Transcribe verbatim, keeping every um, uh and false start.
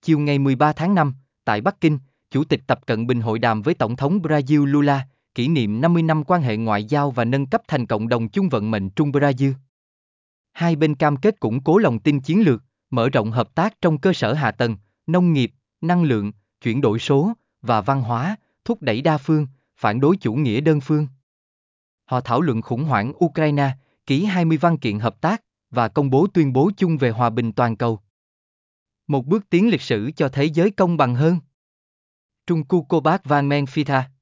chiều ngày mười ba tháng năm, tại Bắc Kinh, Chủ tịch Tập Cận Bình hội đàm với Tổng thống Brazil Lula, kỷ niệm năm mươi năm quan hệ ngoại giao và nâng cấp thành cộng đồng chung vận mệnh Trung Brazil. Hai bên cam kết củng cố lòng tin chiến lược, mở rộng hợp tác trong cơ sở hạ tầng, nông nghiệp, năng lượng, chuyển đổi số và văn hóa, thúc đẩy đa phương, phản đối chủ nghĩa đơn phương. Họ thảo luận khủng hoảng Ukraine, ký hai mươi văn kiện hợp tác và công bố tuyên bố chung về hòa bình toàn cầu. Một bước tiến lịch sử cho thế giới công bằng hơn. Trung Cu Cô Bác Van Men Phi Tha